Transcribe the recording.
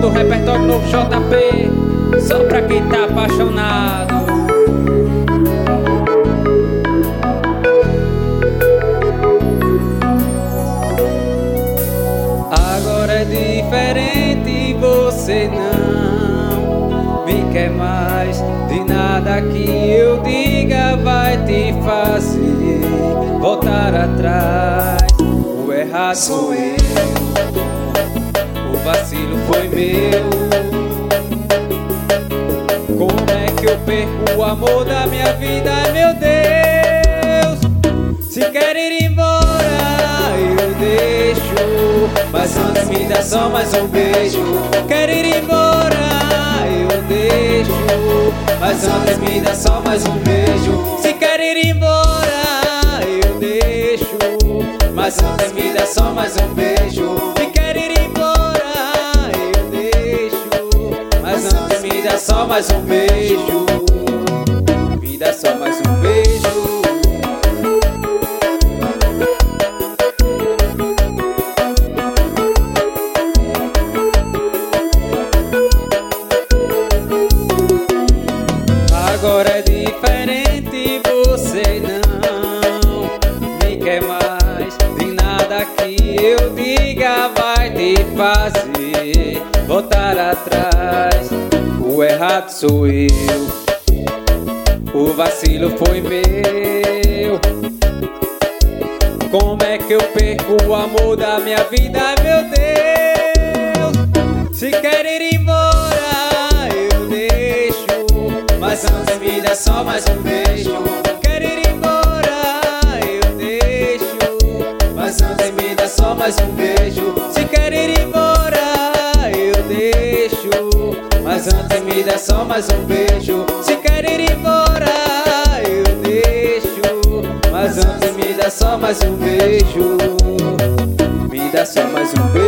do repertório novo JP, só pra quem tá apaixonado. Agora é diferente, você não me quer mais. De nada que eu diga vai te fazer voltar atrás. O errado sou eu, o vacilo foi meu. Como é que eu perco o amor da minha vida, meu Deus? Se quer ir embora, eu deixo, mas antes me dá só mais um beijo. Quer ir embora, eu deixo, mas antes me dá só mais um beijo. Se quer ir embora, eu deixo, mas antes me dá só mais um beijo. Se quer ir embora, eu deixo, mas antes me dá só mais um beijo. Me dá só mais um beijo. Agora é diferente, você não me quer mais. De nada que eu diga vai te fazer voltar atrás. O errado sou eu, o vacilo foi meu. Como é que eu perco o amor da minha vida, meu Deus? Se quer ir embora, eu deixo, mas antes me dá só mais um beijo. Quer ir embora, eu deixo, mas antes me dá só mais um beijo. Se quer ir embora, eu deixo, mas antes me dá só mais um beijo. Se quer ir embora, eu deixo, mas antes me dá só mais um beijo. Me dá só mais um beijo.